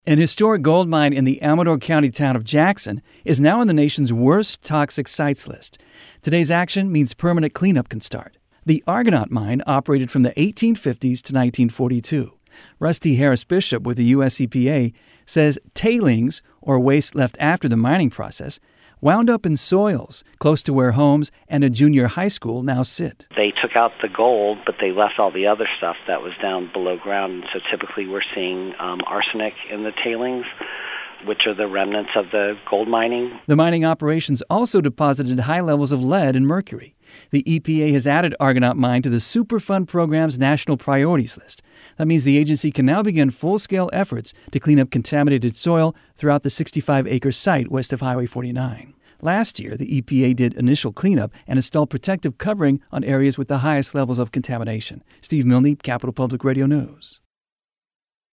An historic gold mine in the Amador County town of Jackson is now on the nation's worst toxic sites list. Today's action means permanent cleanup can start. The Argonaut mine operated from the 1850s to 1942. Rusty Harris Bishop with the U.S. EPA says tailings, or waste left after the mining process, wound up in soils close to where homes and a junior high school now sit. They took out the gold, but they left all the other stuff that was down below ground. And so typically we're seeing arsenic in the tailings, which are the remnants of the gold mining. The mining operations also deposited high levels of lead and mercury. The EPA has added Argonaut Mine to the Superfund program's national priorities list. That means the agency can now begin full-scale efforts to clean up contaminated soil throughout the 65-acre site west of Highway 49. Last year, the EPA did initial cleanup and installed protective covering on areas with the highest levels of contamination. Steve Milne, Capital Public Radio News.